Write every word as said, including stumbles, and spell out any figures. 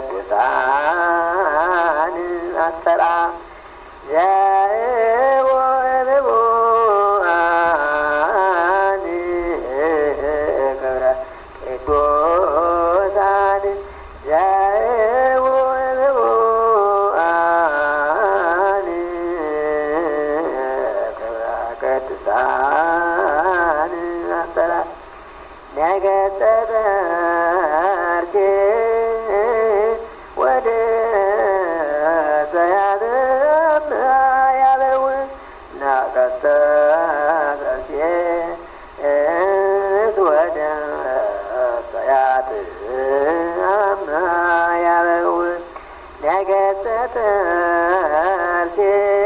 ቅዱሳን አስተራ ዘወበቦአን ክብረ ቅዱሳን ዘወበቦአን ክብረ ቅዱሳን አስተራ ነገጠ ጠርቼ ወደ ሰያትም ያለው ናቀስተ ጠርቼ ወደ ሰያትም ያለው ነገጠ ጠርቼ